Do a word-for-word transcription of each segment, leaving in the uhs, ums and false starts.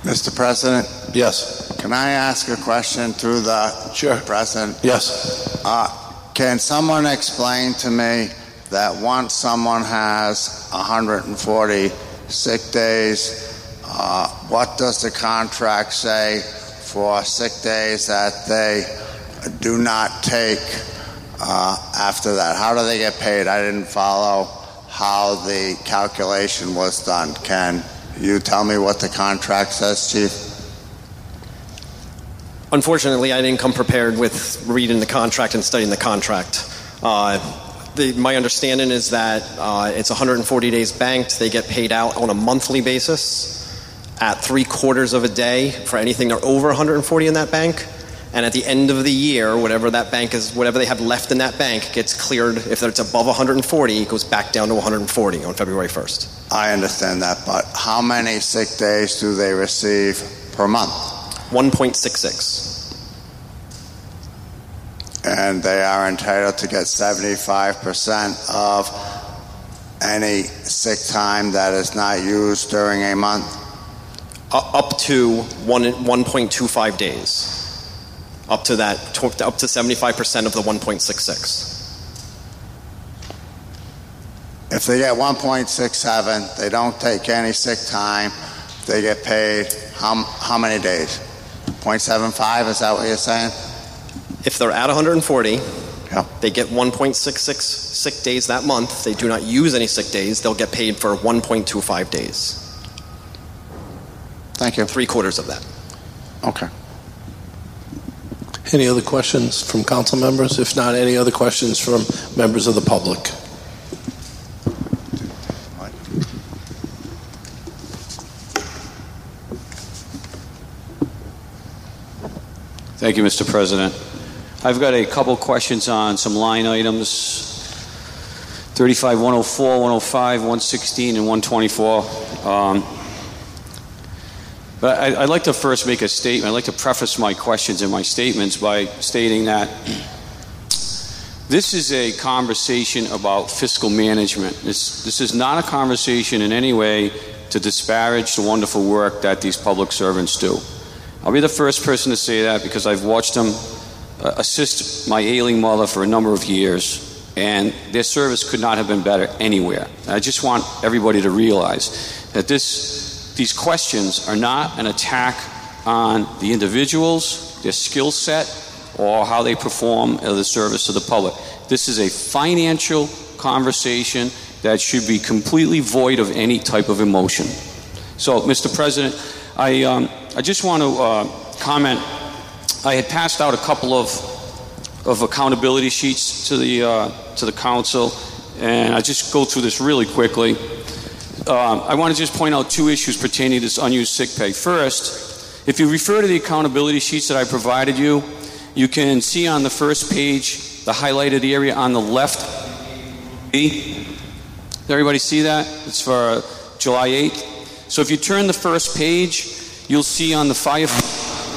Mister President? Yes. Can I ask a question through the Sure. President? Yes. Uh, can someone explain to me that once someone has one hundred forty sick days, uh, what does the contract say for sick days that they do not take uh, after that? How do they get paid? I didn't follow how the calculation was done. Can you tell me what the contract says, Chief? Unfortunately, I didn't come prepared with reading the contract and studying the contract. Uh, the, my understanding is that uh, it's one hundred forty days banked. They get paid out on a monthly basis at three quarters of a day for anything they're over one hundred forty in that bank. And at the end of the year, whatever that bank is, whatever they have left in that bank gets cleared. If it's above one hundred forty, it goes back down to one hundred forty on February first. I understand that, but how many sick days do they receive per month? one point six six. And they are entitled to get seventy-five percent of any sick time that is not used during a month? Uh, up to one, one point two five days. Up to that, up to seventy-five percent of the one point six six. If they get one point six seven, they don't take any sick time, they get paid how, how many days? zero point seven five, is that what you're saying? If they're at one hundred forty, yeah. They get one point six six sick days that month. They do not use any sick days. They'll get paid for one point two five days. Thank you. Three quarters of that. Okay. Any other questions from council members? If not, any other questions from members of the public? Thank you, Mister President. I've got a couple questions on some line items, thirty-five one oh four, one oh five, one sixteen, and one twenty-four. Um, but I, I'd like to first make a statement. I'd like to preface my questions and my statements by stating that this is a conversation about fiscal management. This, this is not a conversation in any way to disparage the wonderful work that these public servants do. I'll be the first person to say that because I've watched them uh, assist my ailing mother for a number of years, and their service could not have been better anywhere. And I just want everybody to realize that this, these questions are not an attack on the individuals, their skill set, or how they perform uh, the service to the public. This is a financial conversation that should be completely void of any type of emotion. So, Mister President, I, um, I just want to uh, comment. I had passed out a couple of, of accountability sheets to the, uh, to the council, and I just go through this really quickly. Uh, I want to just point out two issues pertaining to this unused sick pay. First, if you refer to the accountability sheets that I provided you, you can see on the first page the highlighted area on the left. Does everybody see that? It's for uh, July eighth. So if you turn the first page, you'll see on the firefighter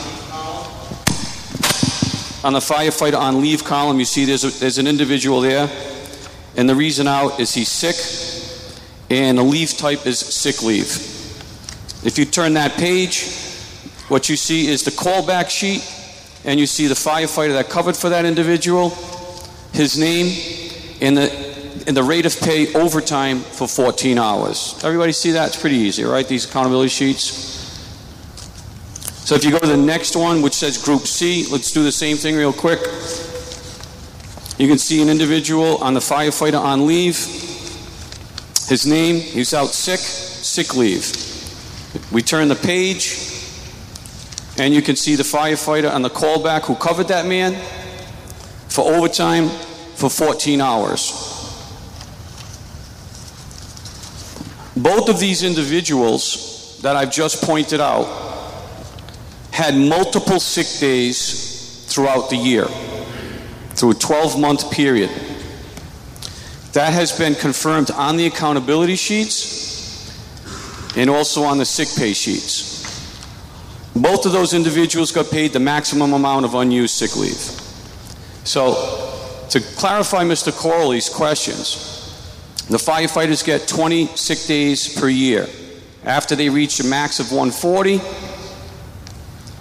on the firefighter on leave column, you see there's, a, there's an individual there, and the reason out is he's sick, and the leave type is sick leave. If you turn that page, what you see is the callback sheet, and you see the firefighter that covered for that individual, his name, and the and the rate of pay overtime for fourteen hours. Everybody see that? It's pretty easy, right? These accountability sheets. So if you go to the next one, which says Group C, let's do the same thing real quick. You can see an individual on the firefighter on leave. His name, he's out sick, sick leave. We turn the page, and you can see the firefighter on the callback who covered that man for overtime for fourteen hours. Both of these individuals that I've just pointed out had multiple sick days throughout the year, through a twelve-month period. That has been confirmed on the accountability sheets and also on the sick pay sheets. Both of those individuals got paid the maximum amount of unused sick leave. So, to clarify Mister Corley's questions, the firefighters get twenty sick days per year. After they reach a max of one hundred forty,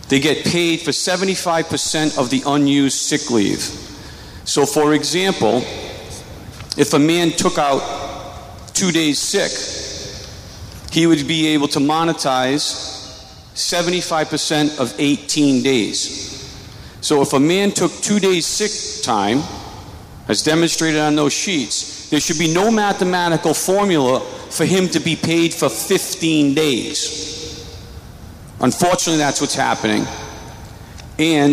they get paid for seventy-five percent of the unused sick leave. So for example, if a man took out two days sick, he would be able to monetize seventy-five percent of eighteen days. So if a man took two days sick time, as demonstrated on those sheets, there should be no mathematical formula for him to be paid for fifteen days. Unfortunately, that's what's happening. And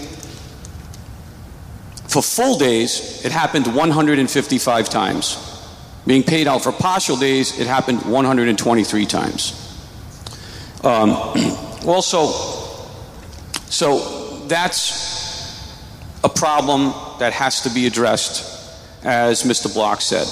for full days, it happened one hundred fifty-five times. Being paid out for partial days, it happened one hundred twenty-three times. Um, also, so that's a problem that has to be addressed, as Mister Block said.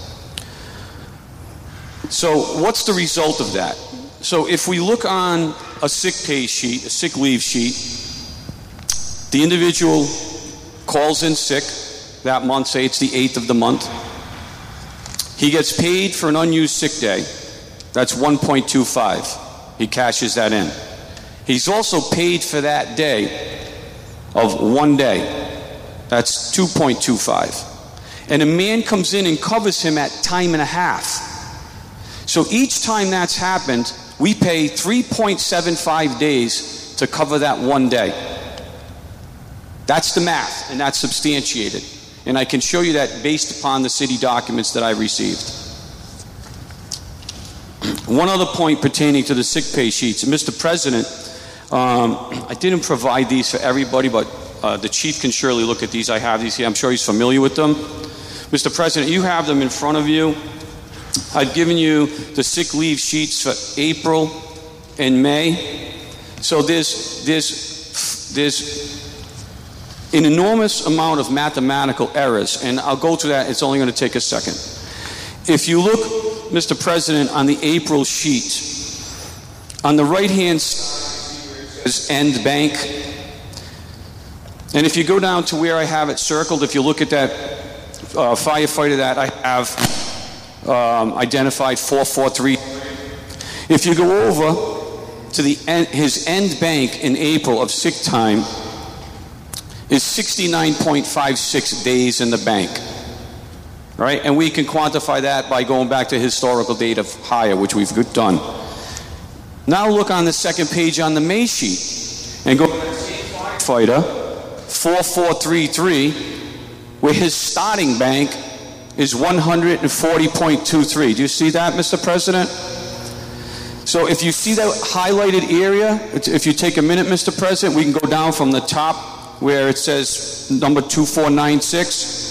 So what's the result of that? So if we look on a sick pay sheet, a sick leave sheet, the individual calls in sick that month, say it's the eighth of the month. He gets paid for an unused sick day. That's one point two five. He cashes that in. He's also paid for that day of one day. That's two point two five. And a man comes in and covers him at time and a half. So each time that's happened, we pay three point seven five days to cover that one day. That's the math, and that's substantiated. And I can show you that based upon the city documents that I received. One other point pertaining to the sick pay sheets. Mister President, um, I didn't provide these for everybody, but uh, the chief can surely look at these. I have these here. I'm sure he's familiar with them. Mister President, you have them in front of you. I've given you the sick leave sheets for April and May. So there's, there's, there's an enormous amount of mathematical errors, and I'll go to that. It's only going to take a second. If you look, Mister President, on the April sheet, on the right-hand side is end bank. And if you go down to where I have it circled, if you look at that uh, firefighter that I have um, identified, four four three. If you go over to the end, his end bank in April of sick time is sixty-nine point five six days in the bank. Right? And we can quantify that by going back to historical data higher, which we've done. Now look on the second page on the May sheet and go to firefighter four four three three, where his starting bank is one hundred forty point two three. Do you see that, Mister President? So if you see that highlighted area, if you take a minute, Mister President, we can go down from the top where it says number two four nine six.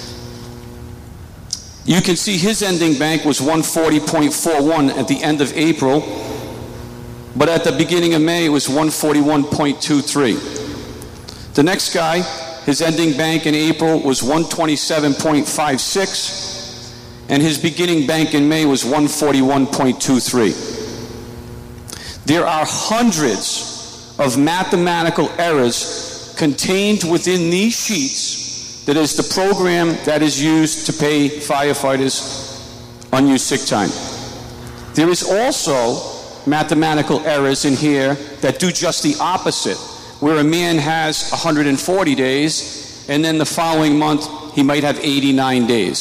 You can see his ending bank was one forty point four one at the end of April, but at the beginning of May it was one forty-one point two three. The next guy, his ending bank in April was one twenty-seven point five six, and his beginning bank in May was one forty-one point two three. There are hundreds of mathematical errors contained within these sheets. That is the program that is used to pay firefighters unused sick time. There is also mathematical errors in here that do just the opposite, where a man has one hundred forty days and then the following month he might have eighty-nine days.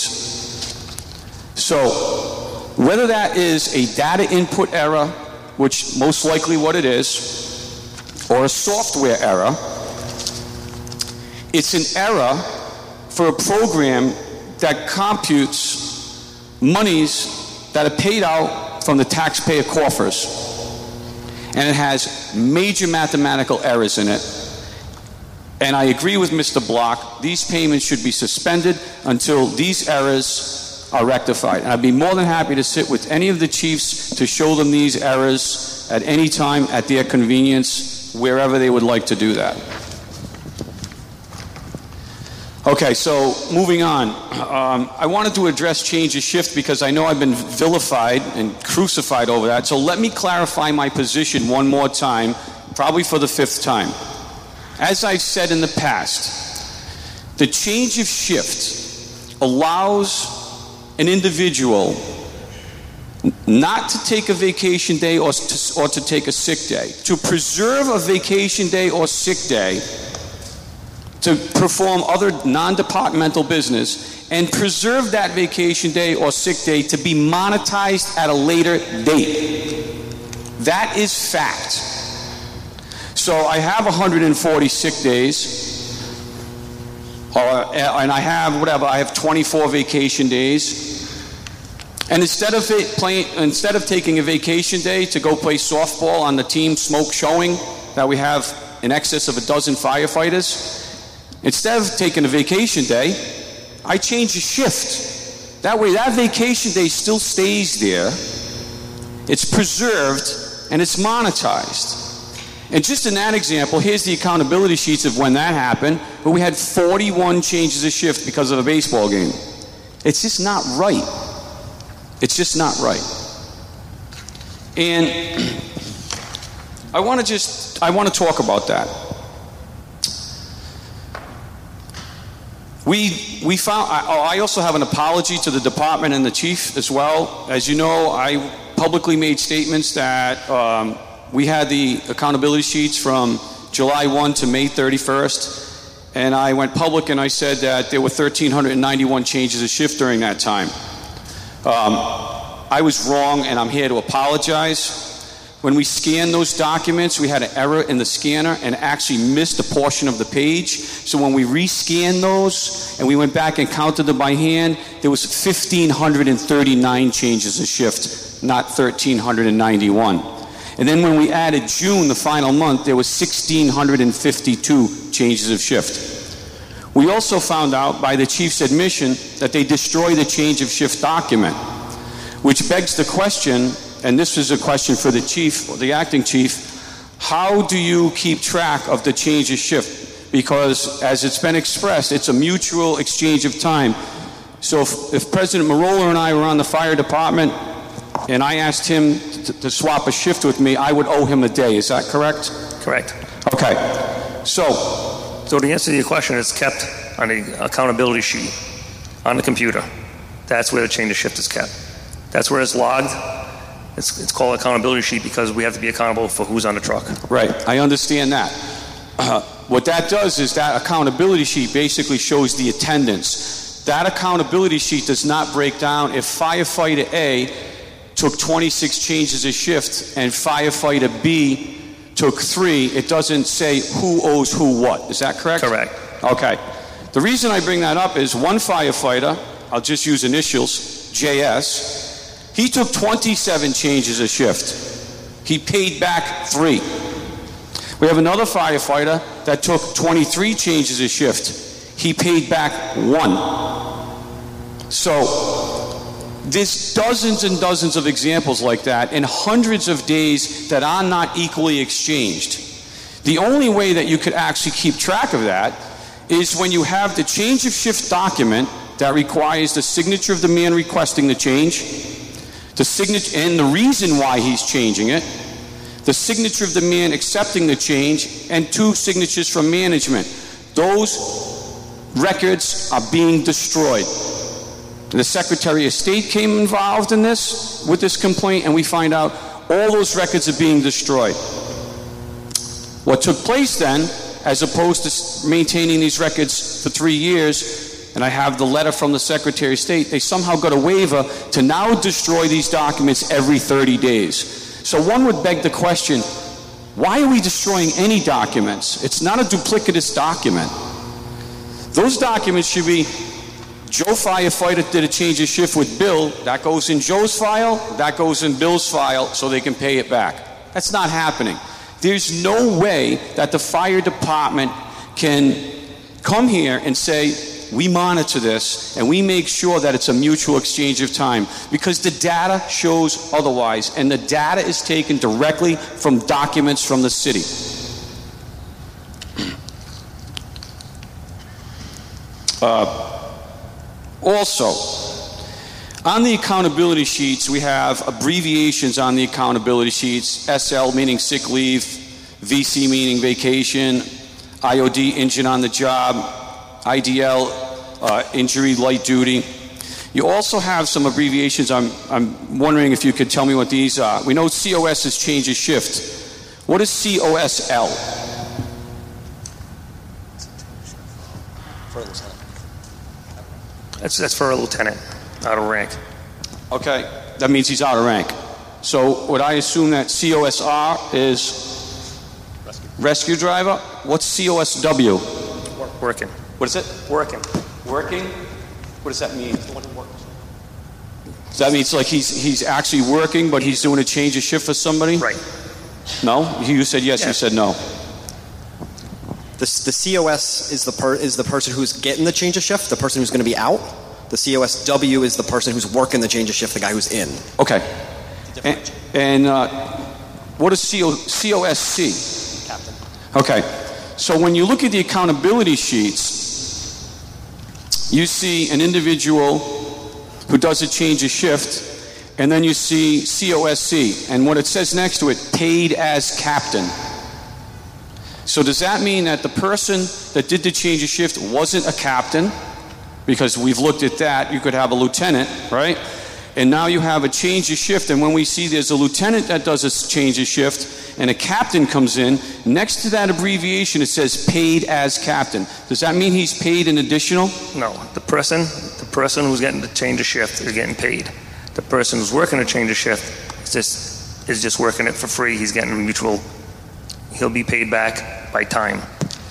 So whether that is a data input error, which most likely what it is, or a software error, it's an error for a program that computes monies that are paid out from the taxpayer coffers. And it has major mathematical errors in it. And I agree with Mister Block, these payments should be suspended until these errors are rectified. And I'd be more than happy to sit with any of the chiefs to show them these errors at any time at their convenience, wherever they would like to do that. Okay, so moving on. Um, I wanted to address change of shift because I know I've been vilified and crucified over that. So let me clarify my position one more time, probably for the fifth time. As I've said in the past, the change of shift allows an individual not to take a vacation day or to, or to take a sick day, to preserve a vacation day or sick day, to perform other non-departmental business, and preserve that vacation day or sick day to be monetized at a later date. That is fact. So I have one hundred forty sick days, or, and I have whatever, I have twenty-four vacation days. And instead of playing, instead of taking a vacation day to go play softball on the team smoke showing that we have in excess of a dozen firefighters, instead of taking a vacation day, I change the shift. That way, that vacation day still stays there. It's preserved and it's monetized. And just in that example, here's the accountability sheets of when that happened, where we had forty-one changes of shift because of a baseball game. It's just not right. It's just not right. And I want to just, I want to talk about that. We, we found, I, I also have an apology to the department and the chief as well. As you know, I publicly made statements that um, we had the accountability sheets from July first to May thirty-first. And I went public and I said that there were one thousand three hundred ninety-one changes of shift during that time. Um, I was wrong, and I'm here to apologize. When we scanned those documents, we had an error in the scanner and actually missed a portion of the page. So when we rescanned those and we went back and counted them by hand, there was one thousand five hundred thirty-nine changes of shift, not one thousand three hundred ninety-one. And then when we added June, the final month, there was one thousand six hundred fifty-two changes of shift. We also found out by the chief's admission that they destroyed the change of shift document, which begs the question, and this is a question for the chief, or the acting chief, how do you keep track of the change of shift? Because as it's been expressed, it's a mutual exchange of time. So if, if President Marola and I were on the fire department and I asked him to, to swap a shift with me, I would owe him a day. Is that correct? Correct. Okay. So, So to answer your question, it's kept on the accountability sheet on the computer. That's where the change of shift is kept. That's where it's logged. It's, it's called accountability sheet because we have to be accountable for who's on the truck. Right, I understand that. Uh, what that does is that accountability sheet basically shows the attendance. That accountability sheet does not break down if firefighter A took twenty-six changes of shift and firefighter B took three. It doesn't say who owes who what. Is that correct? Correct. Okay. The reason I bring that up is one firefighter, I'll just use initials, J S, he took twenty-seven changes of shift. He paid back three. We have another firefighter that took twenty-three changes of shift. He paid back one. So there's dozens and dozens of examples like that and hundreds of days that are not equally exchanged. The only way that you could actually keep track of that is when you have the change of shift document that requires the signature of the man requesting the change, the signature and the reason why he's changing it, the signature of the man accepting the change, and two signatures from management. Those records are being destroyed. The Secretary of State came involved in this, with this complaint, and we find out all those records are being destroyed. What took place then, as opposed to maintaining these records for three years, and I have the letter from the Secretary of State, they somehow got a waiver to now destroy these documents every thirty days. So one would beg the question, why are we destroying any documents? It's not a duplicitous document. Those documents should be, Joe firefighter did a change of shift with Bill, that goes in Joe's file, that goes in Bill's file, so they can pay it back. That's not happening. There's no way that the fire department can come here and say, we monitor this and we make sure that it's a mutual exchange of time, because the data shows otherwise, and the data is taken directly from documents from the city. Uh, Also, on the accountability sheets, we have abbreviations on the accountability sheets. S L meaning sick leave, V C meaning vacation, I O D engine on the job, I D L uh, injury light duty. You also have some abbreviations. I'm, I'm wondering if you could tell me what these are. We know C O S is change of shift. What is C O S L? That's, that's for a lieutenant, out of rank. Okay, that means he's out of rank. So would I assume that C O S R is rescue, rescue driver? What's C O S W? Working. What is it? Working. Working? What does that mean? Does that mean it's like he's he's actually working, but he's doing a change of shift for somebody? Right. No? You said yes, yes. You said no. The, the C O S is the per, is the person who's getting the change of shift, the person who's going to be out. The C O S W is the person who's working the change of shift, the guy who's in. Okay. And, and uh, what is C O S C? Captain. Okay. So when you look at the accountability sheets, you see an individual who does a change of shift, and then you see C O S C, and what it says next to it, paid as captain. So does that mean that the person that did the change of shift wasn't a captain? Because we've looked at that. You could have a lieutenant, right? And now you have a change of shift, and when we see there's a lieutenant that does a change of shift and a captain comes in, next to that abbreviation it says paid as captain. Does that mean he's paid an additional? No. The person, the person who's getting the change of shift is getting paid. The person who's working a change of shift is just, is just working it for free. He's getting a mutual. He'll be paid back by time.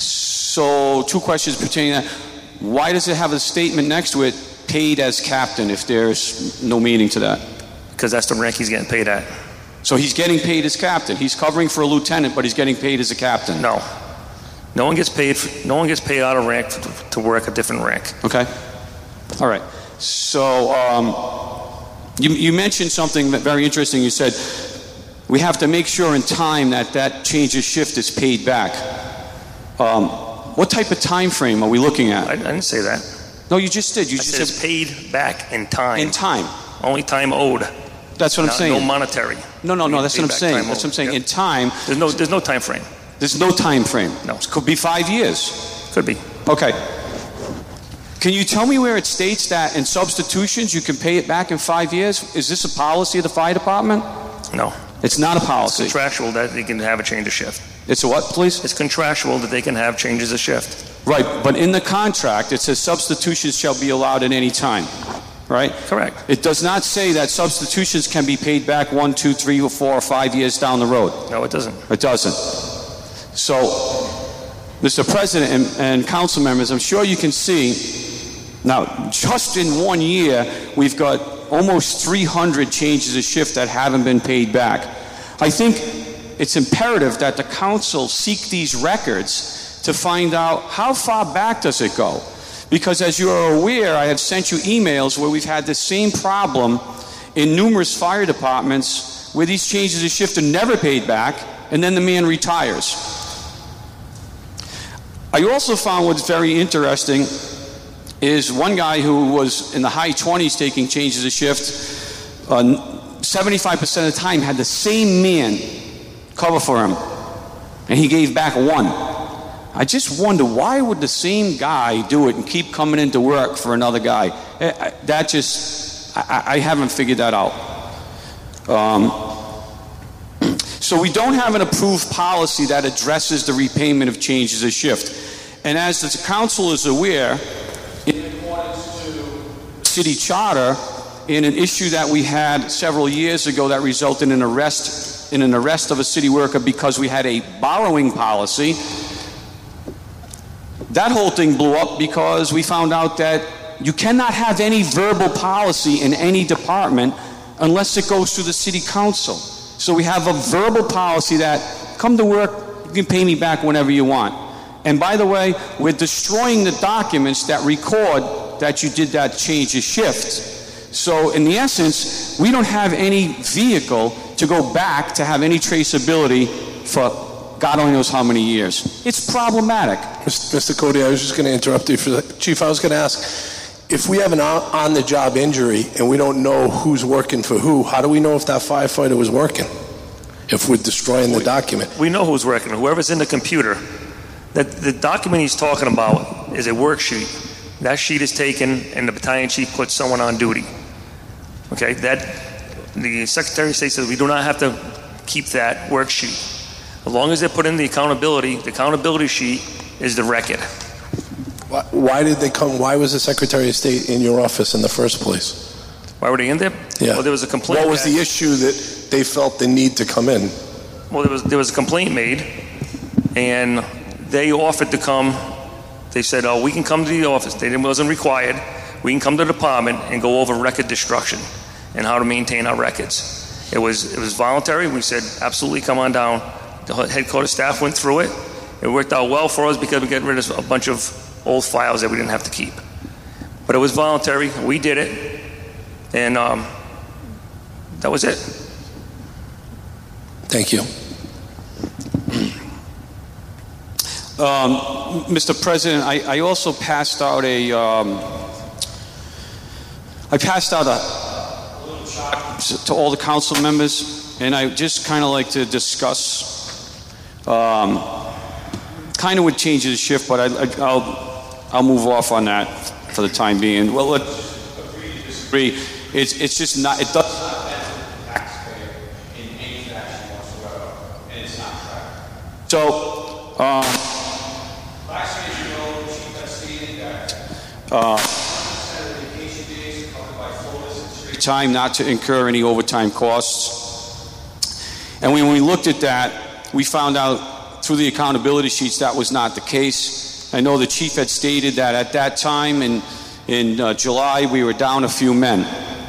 So two questions pertaining to that. Why does it have a statement next to it, paid as captain, if there's no meaning to that? Because that's the rank he's getting paid at. So he's getting paid as captain. He's covering for a lieutenant, but he's getting paid as a captain. No. No one gets paid. For, no one gets paid out of rank to, to work a different rank. Okay. All right. So um, you, you mentioned something very interesting. You said we have to make sure in time that that change of shift is paid back. Um, what type of time frame are we looking at? I, I didn't say that. No, you just did. You I just said said it's paid back in time. in time. Only time owed. That's what I'm Not, saying. No monetary. No, no, no. That's what I'm saying. That's what I'm saying. Yep. In time. There's no. There's no time frame. There's no time frame. No. It could be five years. Could be. Okay. Can you tell me where it states that in substitutions you can pay it back in five years? Is this a policy of the fire department? No. It's not a policy. It's contractual that they can have a change of shift. It's a what, please? It's contractual that they can have changes of shift. Right, but in the contract it says substitutions shall be allowed at any time, right? Correct. It does not say that substitutions can be paid back one, two, three, or four, or five years down the road. No, it doesn't. It doesn't. So, Mister President and, and council members, I'm sure you can see, now, just in one year, we've got almost three hundred changes of shift that haven't been paid back. I think it's imperative that the council seek these records to find out how far back does it go. Because as you are aware, I have sent you emails where we've had the same problem in numerous fire departments where these changes of shift are never paid back, and then the man retires. I also found what's very interesting is one guy who was in the high twenties taking changes of shift, uh, seventy-five percent of the time had the same man cover for him, and he gave back one. I just wonder, why would the same guy do it and keep coming into work for another guy? That just, I, I haven't figured that out. Um, so we don't have an approved policy that addresses the repayment of changes of shift. And as the council is aware, in accordance to the city charter, in an issue that we had several years ago that resulted in an arrest, in an arrest of a city worker because we had a borrowing policy, that whole thing blew up because we found out that you cannot have any verbal policy in any department unless it goes through the city council. So we have a verbal policy that, come to work, you can pay me back whenever you want. And by the way, we're destroying the documents that record that you did that change of shift. So in the essence, we don't have any vehicle to go back to have any traceability for God only knows how many years. It's problematic. Mister Cody, I was just going to interrupt you for the Chief. I was going to ask, if we have an on-the-job injury and we don't know who's working for who, how do we know if that firefighter was working? If we're destroying the document. We know who's working. Whoever's in the computer. That the document he's talking about is a worksheet That sheet is taken and the battalion chief puts someone on duty. Okay, that, the Secretary of State says we do not have to keep that worksheet. As long as they put in the accountability, the accountability sheet is the record. Why, why did they come, why was the Secretary of State in your office in the first place? Why were they in there? Yeah. Well, there was a complaint. What was the issue that they felt the need to come in? Well, there was there was a complaint made, and they offered to come. They said, "Oh, we can come to the office." They didn't, wasn't required. We can come to the department and go over record destruction and how to maintain our records. It was it was voluntary. We said, "Absolutely, come on down." The headquarters staff went through it. It worked out well for us because we got rid of a bunch of old files that we didn't have to keep. But it was voluntary. We did it. And um, that was it. Thank you. Um, Mister President, I, I also passed out a, um, I passed out a little chart to all the council members, and I just kind of like to discuss, um, kind of would change the shift, but I, I, I'll, I'll move off on that for the time being. Well, let's agree to disagree. It's, it's just not, it doesn't benefit the taxpayer in any fashion whatsoever, and it's not tracked. So, um, last year, as you know, the chief has stated that uh, one hundred percent of vacation days are covered by floaters and straight time, not to incur any overtime costs. And when we looked at that, we found out through the accountability sheets that was not the case. I know the chief had stated that at that time in, in uh, July, we were down a few men.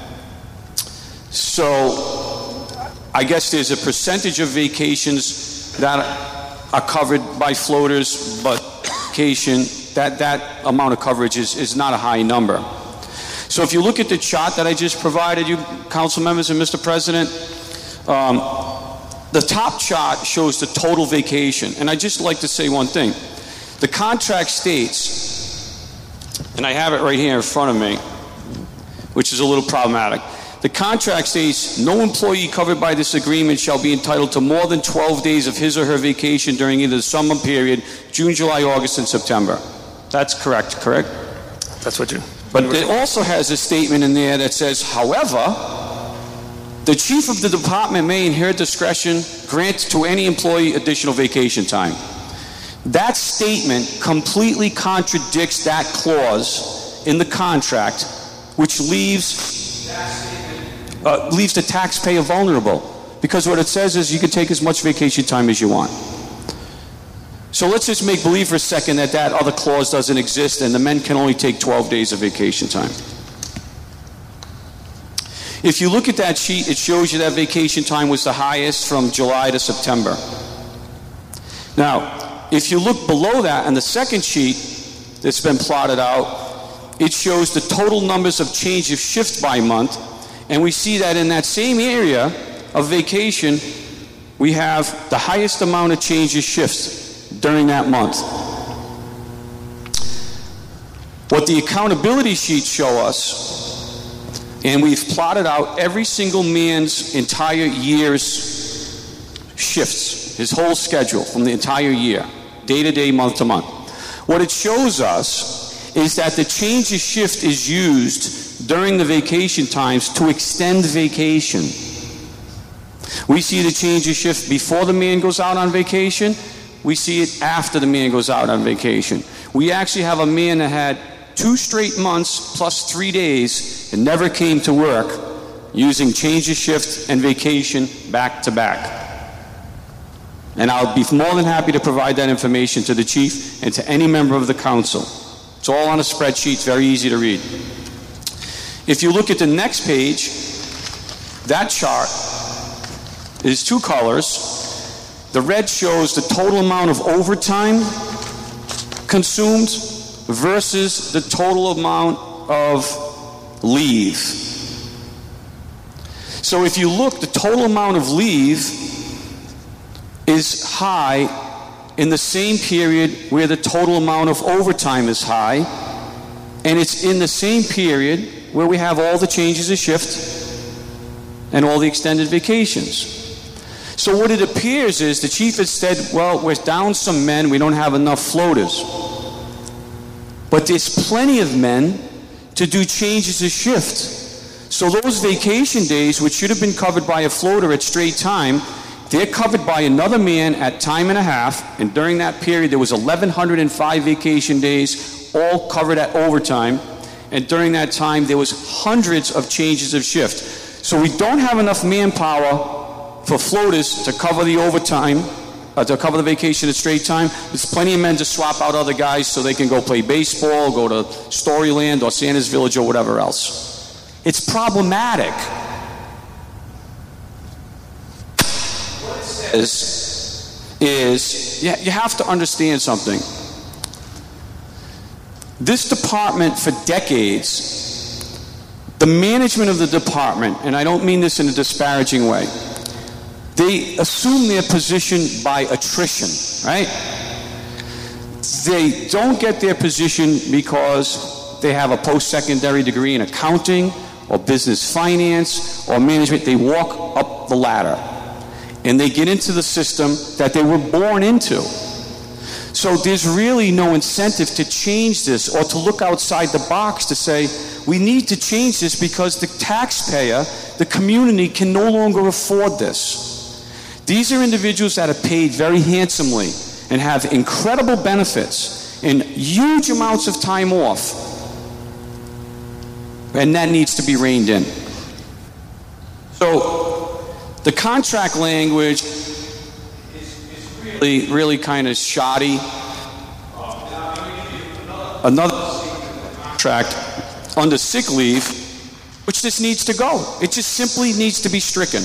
So I guess there's a percentage of vacations that are covered by floaters, but vacation, that, that amount of coverage is, is not a high number. So if you look at the chart that I just provided you, council members and Mister President, um, the top chart shows the total vacation. And I'd just like to say one thing. The contract states, and I have it right here in front of me, which is a little problematic. The contract states, no employee covered by this agreement shall be entitled to more than twelve days of his or her vacation during either the summer period, June, July, August, and September. That's correct, correct? That's what you... But it also has a statement in there that says, however, the chief of the department may, in her discretion, grant to any employee additional vacation time. That statement completely contradicts that clause in the contract, which leaves... Uh, leaves the taxpayer vulnerable, because what it says is you can take as much vacation time as you want. So let's just make believe for a second that that other clause doesn't exist and the men can only take twelve days of vacation time. If you look at that sheet, it shows you that vacation time was the highest from July to September. Now, if you look below that on the second sheet that's been plotted out, it shows the total numbers of change of shift by month. And we see that in that same area of vacation, we have the highest amount of change of shifts during that month. What the accountability sheets show us, and we've plotted out every single man's entire year's shifts, his whole schedule from the entire year, day to day, month to month. What it shows us is that the change of shift is used during the vacation times to extend vacation. We see the change of shift before the man goes out on vacation. We see it after the man goes out on vacation. We actually have a man that had two straight months plus three days and never came to work using change of shift and vacation back to back. And I'll be more than happy to provide that information to the chief and to any member of the council. It's all on a spreadsheet, it's very easy to read. If you look at the next page, that chart is two colors. The red shows the total amount of overtime consumed versus the total amount of leave. So if you look, the total amount of leave is high in the same period where the total amount of overtime is high, and it's in the same period where we have all the changes of shift and all the extended vacations. So what it appears is the chief has said, well, we're down some men, we don't have enough floaters. But there's plenty of men to do changes of shift. So those vacation days, which should have been covered by a floater at straight time, they're covered by another man at time and a half, and during that period there was eleven oh five vacation days, all covered at overtime, and during that time there was hundreds of changes of shift. So we don't have enough manpower for floaters to cover the overtime, uh, to cover the vacation at straight time. There's plenty of men to swap out other guys so they can go play baseball, go to Storyland or Santa's Village or whatever else. It's problematic. Is, is yeah, you have to understand something. This department for decades, the management of the department, and I don't mean this in a disparaging way, they assume their position by attrition, right? They don't get their position because they have a post-secondary degree in accounting or business finance or management. They walk up the ladder and they get into the system that they were born into. So there's really no incentive to change this or to look outside the box to say, we need to change this because the taxpayer, the community, can no longer afford this. These are individuals that are paid very handsomely and have incredible benefits and huge amounts of time off. And that needs to be reined in. So the contract language is really, really kind of shoddy. Another contract under sick leave, which just needs to go. It just simply needs to be stricken.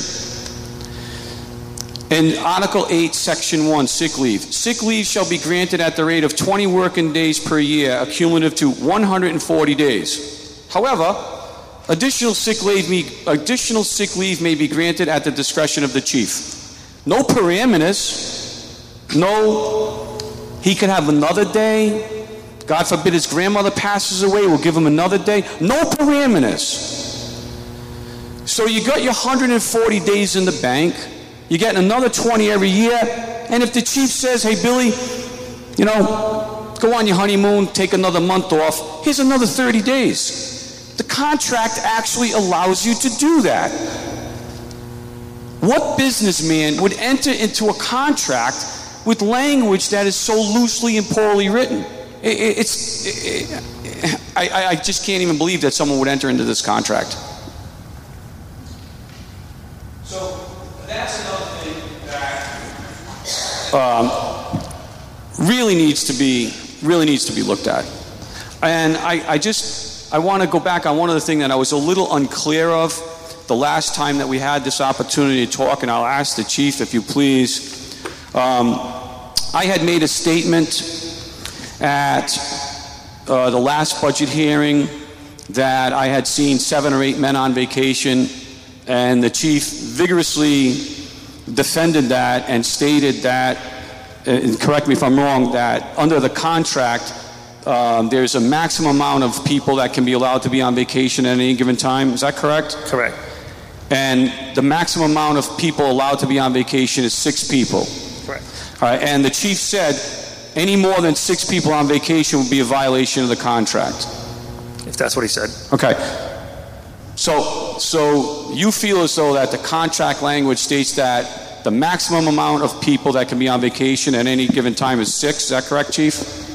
In Article eight, Section one, sick leave. Sick leave shall be granted at the rate of twenty working days per year, accumulative to one hundred forty days. However, Additional sick leave may, additional sick leave may be granted at the discretion of the chief. No parameters. No, he could have another day. God forbid his grandmother passes away, we'll give him another day. No parameters. So you got your one hundred forty days in the bank. You're getting another twenty every year. And if the chief says, hey, Billy, you know, go on your honeymoon, take another month off, here's another thirty days. The contract actually allows you to do that. What businessman would enter into a contract with language that is so loosely and poorly written? It, it's, it, it, I, I just can't even believe that someone would enter into this contract. So that's another thing that um, really needs to be really needs to be looked at. And I, I just. I want to go back on one other thing that I was a little unclear of the last time that we had this opportunity to talk, and I'll ask the chief, if you please. Um, I had made a statement at uh, the last budget hearing that I had seen seven or eight men on vacation, and the chief vigorously defended that and stated that, and correct me if I'm wrong, that under the contract, Um, there's a maximum amount of people that can be allowed to be on vacation at any given time. Is that correct? Correct. And the maximum amount of people allowed to be on vacation is six people. Correct. All right, and the chief said any more than six people on vacation would be a violation of the contract. If that's what he said. Okay. So, so you feel as though that the contract language states that the maximum amount of people that can be on vacation at any given time is six. Is that correct, Chief?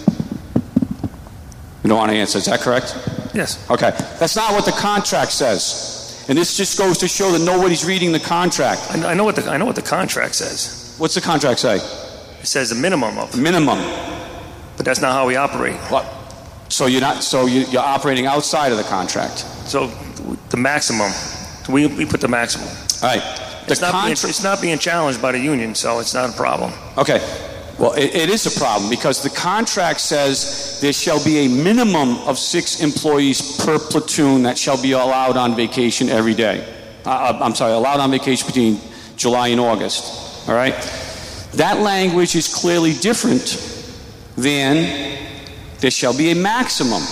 You don't want to answer. Is that correct? Yes. Okay. That's not what the contract says. And this just goes to show that nobody's reading the contract. I know what the I know what the contract says. What's the contract say? It says a minimum of. Minimum. But that's not how we operate. What? So you're not. So you, you're operating outside of the contract. So the maximum. We we put the maximum. All right. The it's, not being, contra- it's not being challenged by the union, so it's not a problem. Okay. Well, it, it is a problem because the contract says there shall be a minimum of six employees per platoon that shall be allowed on vacation every day. Uh, I'm sorry, allowed on vacation between July and August. All right? That language is clearly different than there shall be a maximum.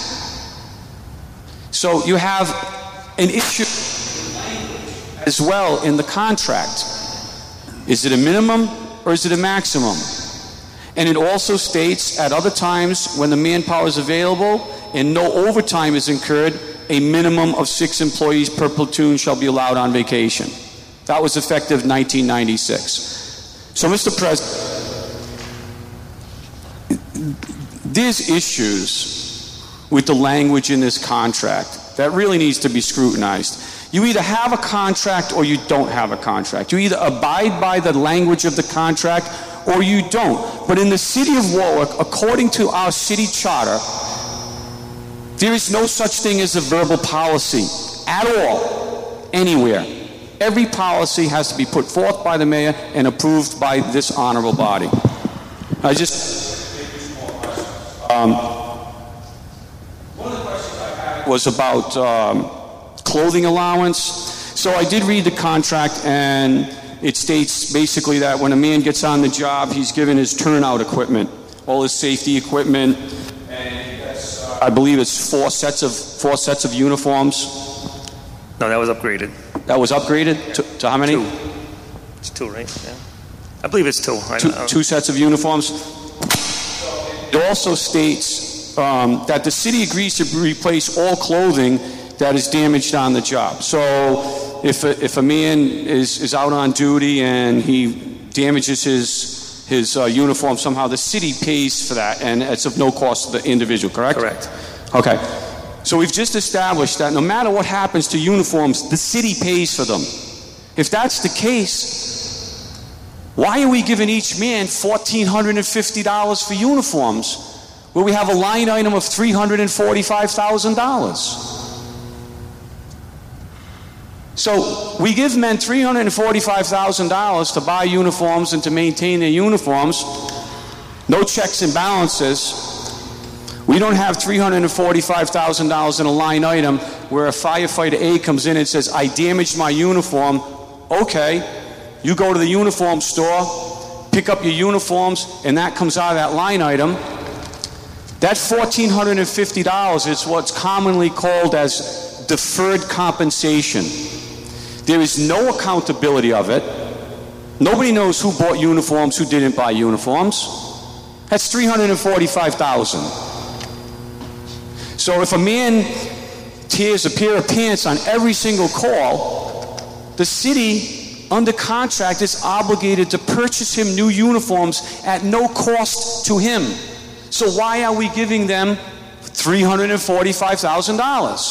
So you have an issue as well in the contract. Is it a minimum or is it a maximum? And it also states at other times when the manpower is available and no overtime is incurred, a minimum of six employees per platoon shall be allowed on vacation. That was effective nineteen ninety-six. So, Mister President, there's issues with the language in this contract that really needs to be scrutinized. You either have a contract or you don't have a contract. You either abide by the language of the contract or you don't. But in the city of Warwick, according to our city charter, there is no such thing as a verbal policy at all, anywhere. Every policy has to be put forth by the mayor and approved by this honorable body. I just... Um, one of the questions I had was about um, clothing allowance. So I did read the contract, and it states basically that when a man gets on the job, he's given his turnout equipment, all his safety equipment, and that's, uh, I believe it's four sets of four sets of uniforms. No, that was upgraded. That was upgraded to, to how many? Two. It's two, right? Yeah. I believe it's two. I Two, don't- two sets of uniforms. It also states um, that the city agrees to replace all clothing that is damaged on the job. So if a, if a man is, is out on duty and he damages his, his uh, uniform somehow, the city pays for that, and it's of no cost to the individual, correct? Correct. Okay. So we've just established that no matter what happens to uniforms, the city pays for them. If that's the case, why are we giving each man one thousand four hundred fifty dollars for uniforms where we have a line item of three hundred forty-five thousand dollars? So we give men three hundred forty-five thousand dollars to buy uniforms and to maintain their uniforms, no checks and balances. We don't have three hundred forty-five thousand dollars in a line item where a firefighter A comes in and says, I damaged my uniform. Okay, you go to the uniform store, pick up your uniforms, and that comes out of that line item. That one thousand four hundred fifty dollars is what's commonly called as deferred compensation. There is no accountability of it. Nobody knows who bought uniforms, who didn't buy uniforms. That's three hundred forty-five thousand dollars. So if a man tears a pair of pants on every single call, the city, under contract, is obligated to purchase him new uniforms at no cost to him. So why are we giving them three hundred forty-five thousand dollars?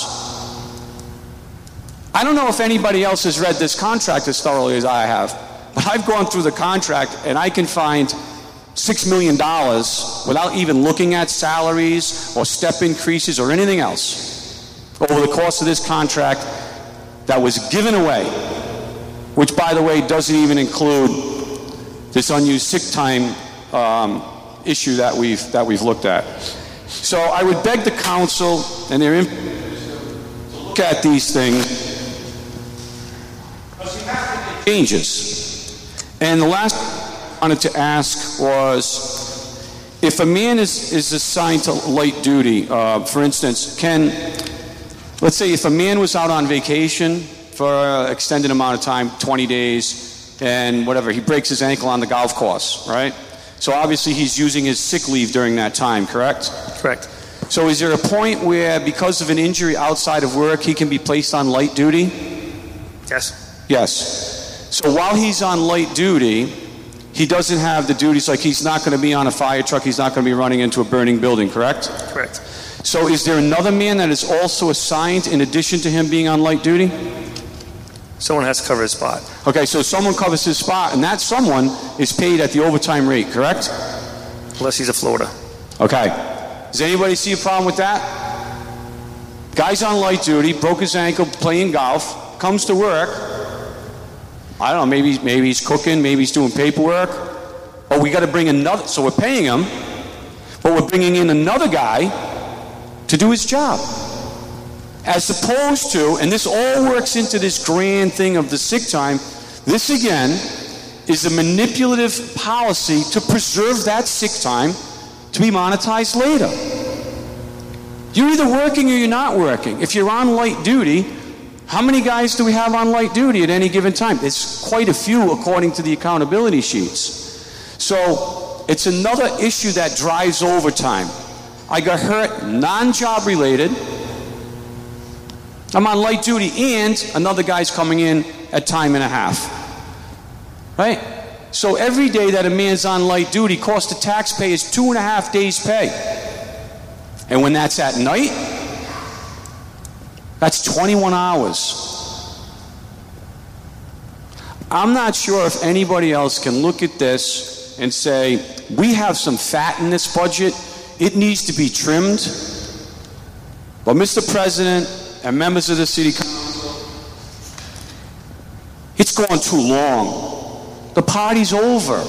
I don't know if anybody else has read this contract as thoroughly as I have, but I've gone through the contract and I can find six million dollars without even looking at salaries or step increases or anything else over the course of this contract that was given away, which, by the way, doesn't even include this unused sick time um, issue that we've, that we've looked at. So I would beg the council and their imp- to look at these things, because we have to make changes. And the last I wanted to ask was, if a man is, is assigned to light duty, uh, for instance, can, let's say if a man was out on vacation for an extended amount of time, twenty days, and whatever, he breaks his ankle on the golf course, right? So obviously he's using his sick leave during that time, correct? Correct. So is there a point where, because of an injury outside of work, he can be placed on light duty? Yes. Yes. So while he's on light duty, he doesn't have the duties, like he's not going to be on a fire truck, he's not going to be running into a burning building, correct? Correct. So is there another man that is also assigned in addition to him being on light duty? Someone has to cover his spot. Okay, so someone covers his spot, and that someone is paid at the overtime rate, correct? Unless he's a floater. Okay. Does anybody see a problem with that? Guy's on light duty, broke his ankle playing golf, comes to work. I don't know, maybe, maybe he's cooking, maybe he's doing paperwork. Oh, we got to bring another, so we're paying him, but we're bringing in another guy to do his job. As opposed to, and this all works into this grand thing of the sick time, this again is a manipulative policy to preserve that sick time to be monetized later. You're either working or you're not working. If you're on light duty, how many guys do we have on light duty at any given time? It's quite a few according to the accountability sheets. So It's another issue that drives overtime. I got hurt, non-job related. I'm on light duty, and another guy's coming in at time and a half. Right? So every day that a man's on light duty costs the taxpayers two and a half days' pay. And when that's at night, that's twenty-one hours. I'm not sure if anybody else can look at this and say, we have some fat in this budget, it needs to be trimmed. But Mister President and members of the City Council, it's gone too long. The party's over.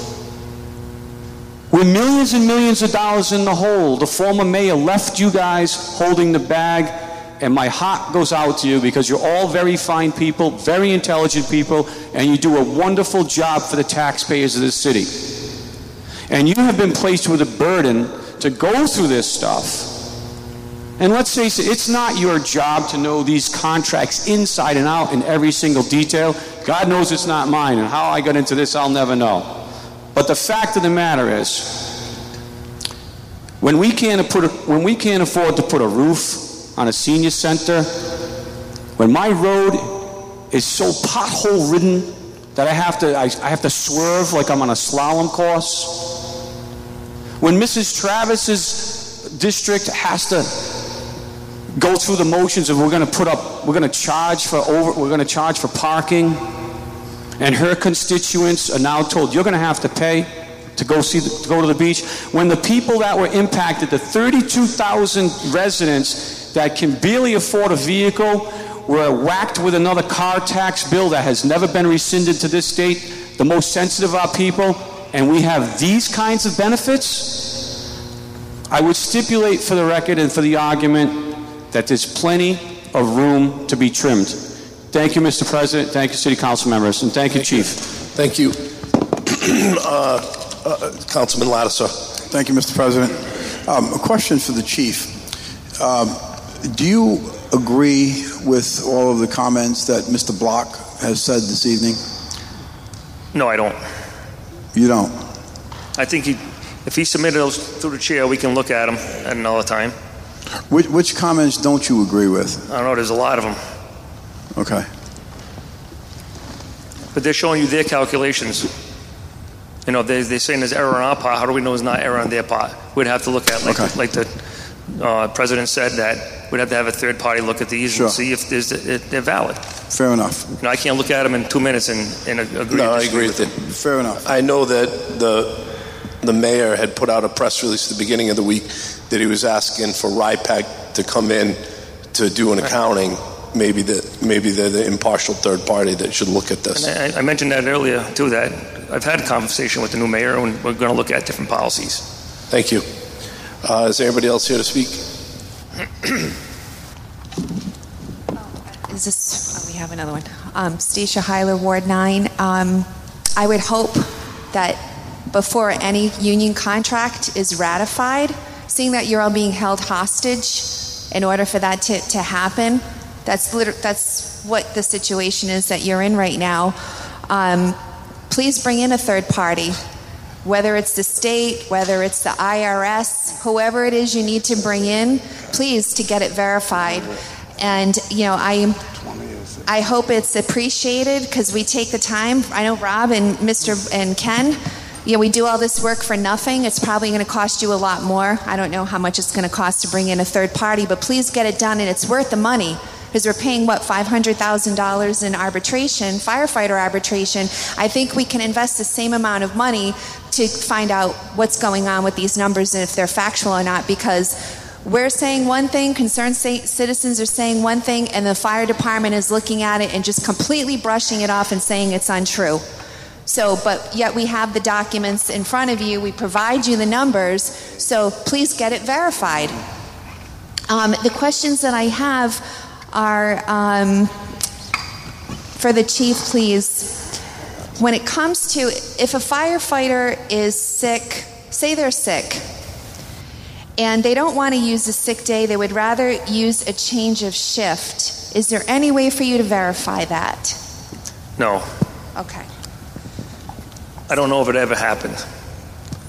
We're millions and millions of dollars in the hole. The former mayor left you guys holding the bag. And my heart goes out to you because you're all very fine people, very intelligent people, and you do a wonderful job for the taxpayers of this city. And you have been placed with a burden to go through this stuff. And let's face it, it's not your job to know these contracts inside and out in every single detail. God knows it's not mine, and how I got into this, I'll never know. But the fact of the matter is, when we can't, put a, when we can't afford to put a roof on a senior center, when my road is so pothole ridden that I have to I, I have to swerve like I'm on a slalom course, when Missus Travis's district has to go through the motions of we're going to put up we're going to charge for over we're going to charge for parking, and her constituents are now told you're going to have to pay to go see the, to go to the beach, when the people that were impacted, the thirty-two thousand residents that can barely afford a vehicle, were whacked with another car tax bill that has never been rescinded to this date, the most sensitive of our people, and we have these kinds of benefits. I would stipulate for the record and for the argument that there's plenty of room to be trimmed. Thank you, Mister President. Thank you, City Council members, and thank you, Thank Chief. You. Thank you. uh, uh, Councilman Lattiser. Thank you, Mister President. Um, a question for the Chief. Um, do you agree with all of the comments that Mister Block has said this evening? No, I don't. You don't? I think he, if he submitted those through the chair, we can look at them at another time. Which, which comments don't you agree with? I don't know, there's a lot of them. Okay. But they're showing you their calculations. You know, they, they're saying there's error on our part. How do we know there's not error on their part? We'd have to look at, like, okay. the, like the uh, President said, that we'd have to have a third party look at these sure. and see if, there's, if they're valid. Fair enough. You know, I can't look at them in two minutes and, and agree. No, I agree with it. Fair enough. I know that the the mayor had put out a press release at the beginning of the week that he was asking for R I PAC to come in to do an accounting. Maybe that maybe they're the impartial third party that should look at this. And I, I mentioned that earlier too. That I've had a conversation with the new mayor, and we're going to look at different policies. Thank you. Uh, is there anybody else here to speak? Is this? Oh, we have another one. Um, Stacia Heiler, Ward nine. Um, I would hope that before any union contract is ratified, seeing that you're all being held hostage, in order for that to, to happen, that's liter- that's what the situation is that you're in right now. Um, please bring in a third party, whether it's the state, whether it's the I R S, whoever it is you need to bring in, please, to get it verified. And, you know, I I hope it's appreciated because we take the time. I know Rob and Mister and Ken, you know, we do all this work for nothing. It's probably going to cost you a lot more. I don't know how much it's going to cost to bring in a third party, but please get it done, and it's worth the money because we're paying, what, five hundred thousand dollars in arbitration, firefighter arbitration. I think we can invest the same amount of money to find out what's going on with these numbers and if they're factual or not, because we're saying one thing, concerned citizens are saying one thing, and the fire department is looking at it and just completely brushing it off and saying it's untrue. So, but yet we have the documents in front of you, we provide you the numbers, so please get it verified. Um, the questions that I have are, um, for the chief, please. When it comes to, if a firefighter is sick, say they're sick, and they don't want to use a sick day, they would rather use a change of shift. Is there any way for you to verify that? No. Okay. I don't know if it ever happened.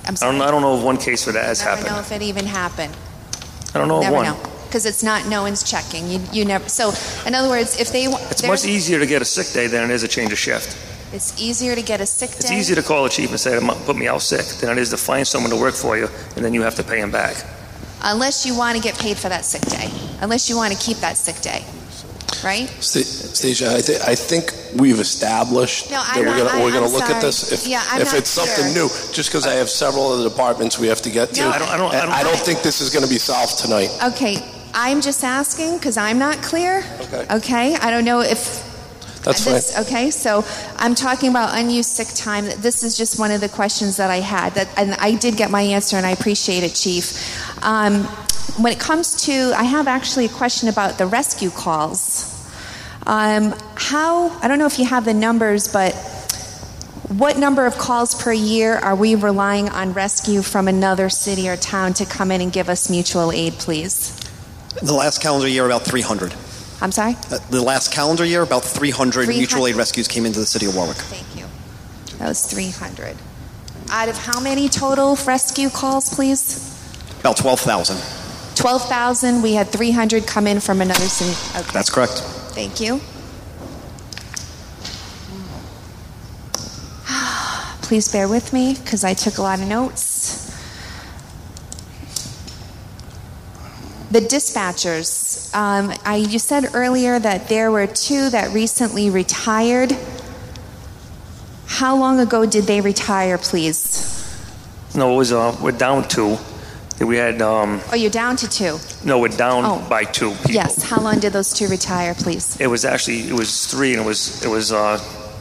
I'm I sorry. don't, I don't know of one case where that has Never happened. know if it even happened. I don't know Never of one. know. Because it's not, no one's checking. You, you never, so in other words, if they, It's there's- much easier to get a sick day than it is a change of shift. it's easier to get a sick day. It's easier to call the chief and say, put me out sick, than it is to find someone to work for you, and then you have to pay him back. Unless you want to get paid for that sick day. Unless you want to keep that sick day. Right? Sta- Stacia, I, th- I think we've established No, that I'm we're not- going to I- we're going I'm to look sorry. at this. If, Yeah, I'm if not it's something clear. new, just because I have several other departments we have to get to, No, I don't- I don't- I don't- I don't think this is going to be solved tonight. Okay, I'm just asking because I'm not clear. Okay. Okay, I don't know if That's fine. this, okay, so I'm talking about unused sick time. This is just one of the questions that I had, that, and I did get my answer, and I appreciate it, Chief. Um, when it comes to, I have actually a question about the rescue calls. Um, how, I don't know if you have the numbers, but what number of calls per year are we relying on rescue from another city or town to come in and give us mutual aid, please? The last calendar year, about three hundred. I'm sorry? Uh, The last calendar year, about three hundred three hundred. mutual aid rescues came into the city of Warwick. Thank you. That was three hundred. Out of how many total rescue calls, please? About twelve thousand. twelve thousand. We had three hundred come in from another city. Okay. That's correct. Thank you. Please bear with me because I took a lot of notes. The dispatchers. Um, I, you said earlier that there were two that recently retired. How long ago did they retire, please? No, it was, uh, we're down two. We had, um, Oh, you're down to two. no, we're down Oh. by two people. Yes. How long did those two retire, please? It was actually, it was three, and it was, it was, uh,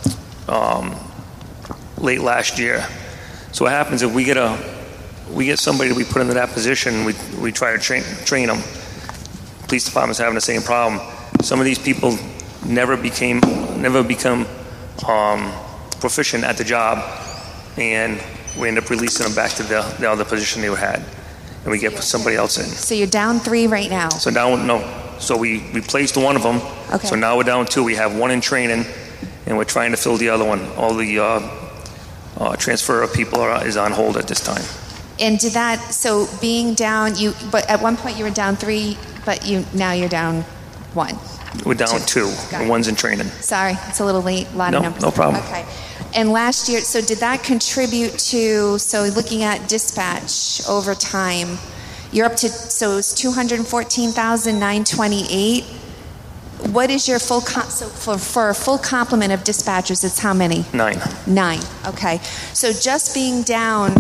um, late last year. So what happens if we get a, we get somebody that we put into that position, we, we try to train, train them. Police department's having the same problem. Some of these people never became, never become, um, proficient at the job, and we end up releasing them back to the, the other position they had, and we get somebody else in. So you're down three right now. So now, no, so we replaced one of them. Okay. So now we're down two. We have one in training, and we're trying to fill the other one. All the uh, uh, transfer of people are, is on hold at this time. And did that, so being down, you, but at one point you were down three, but you, now you're down one. We're down two, Got and it. one's in training. Sorry, it's a little late, a lot No, of numbers. no problem. Okay. And last year, so did that contribute to, so looking at dispatch over time, you're up to, so it's two hundred fourteen thousand nine hundred twenty-eight. What is your full, com- so for, for a full complement of dispatchers, it's how many? Nine. Nine, okay. So just being down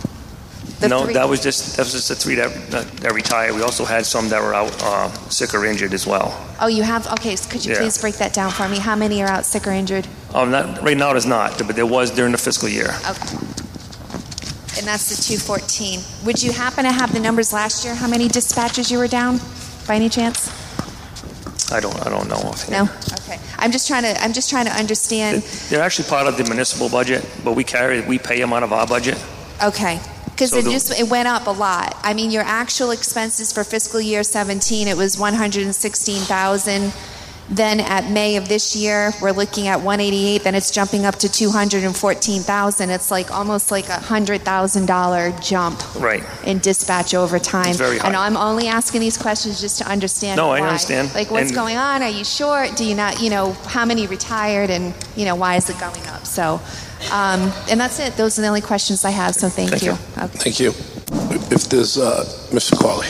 the no, three- that was just that was just the three that, that, that retired. We also had some that were out uh, sick or injured as well. Oh, you have, okay, so could you Yeah. please break that down for me? How many are out sick or injured? Um, not, right now, there's not, but there was during the fiscal year. Okay. And that's the two fourteen. Would you happen to have the numbers last year, how many dispatches you were down, by any chance? I don't I don't know. No? Okay. I'm just trying to, I'm just trying to understand, They're actually part of the municipal budget, but we carry we pay them out of our budget. okay. Because So it the- just, it went up a lot. I mean, your actual expenses for fiscal year seventeen, it was one hundred sixteen thousand. Then at May of this year, we're looking at one eighty-eight, then it's jumping up to two hundred fourteen thousand. It's like almost like a one hundred thousand dollars jump Right. in dispatch over time. It's very high. And I'm only asking these questions just to understand No, I why. understand. Like, what's And- going on? Are you sure? Do you not, you know, how many retired, and, you know, why is it going up? So, um, and that's it. Those are the only questions I have, so thank, Thank you. you. Okay. Thank you. If there's, uh, Mister Qualley.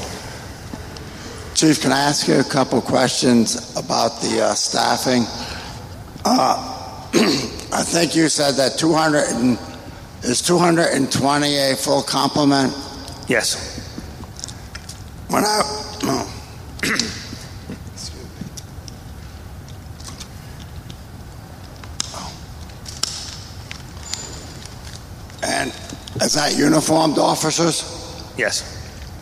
Chief, can I ask you a couple questions about the uh, staffing? Uh, I think you said that two hundred and, is two hundred twenty a full complement? Yes. When I, no. And is that uniformed officers? Yes.